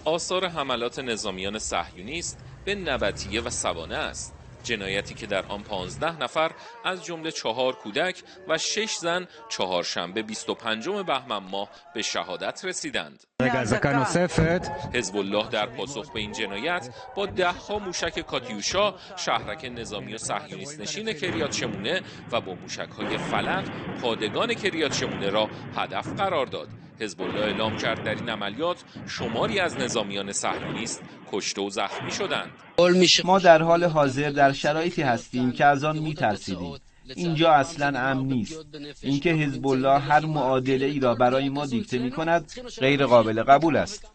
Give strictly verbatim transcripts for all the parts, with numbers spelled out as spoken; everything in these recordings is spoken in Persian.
آثار حملات نظامیان صهیونیست به نبطیه و سوانه است. جنایتی که در آن پانزده نفر از جمله چهار کودک و شش زن چهارشنبه بیست و پنجم بهمن ماه به شهادت رسیدند. حزب الله در پاسخ به این جنایت با ده ها موشک کاتیوشا شهرک نظامی و صهیونیست نشین کریات شمونه و با موشک‌های فلق پادگان کریات شمونه را هدف قرار داد. حزب الله اعلام کرد در این عملیات شماری از نظامیان صهیونیست کشته و زخمی شدند. ما در حال حاضر در شرایطی هستیم که از آن می‌ترسیدیم. اینجا اصلا امن نیست. اینکه حزب الله هر معادله ای را برای ما دیکته می‌کند غیر قابل قبول است.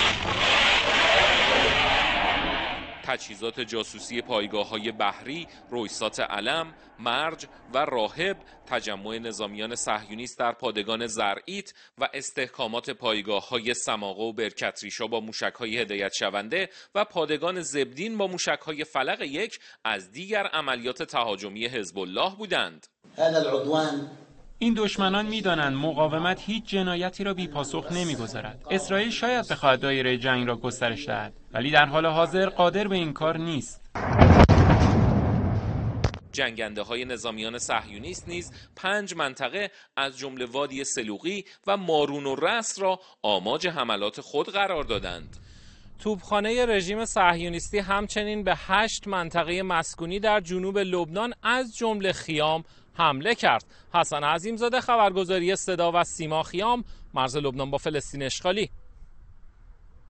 تجهیزات جاسوسی پایگاه‌های بحری، رویسات علم، مرج و راهب، تجمع نظامیان صهیونیست در پادگان زرعیت و استحکامات پایگاه‌های سماقه و برکتریشا با موشک‌های هدایت شونده و پادگان زبدین با موشک‌های فلق یک از دیگر عملیات تهاجمی حزب الله بودند. این دشمنان می‌دانند مقاومت هیچ جنایتی را بی پاسخ نمی‌گذارد. اسرائیل شاید بخواهد دایره جنگ را گسترش دهد، ولی در حال حاضر قادر به این کار نیست. جنگنده های نظامیان صهیونیست نیز پنج منطقه از جمله وادی سلوقی و مارون و رس را آماج حملات خود قرار دادند. توپخانه رژیم صهیونیستی همچنین به هشت منطقه مسکونی در جنوب لبنان از جمله خیام حمله کرد. حسن عظیمزاده، خبرگزاری صدا و سیما، خیام، مرز لبنان با فلسطین اشغالی.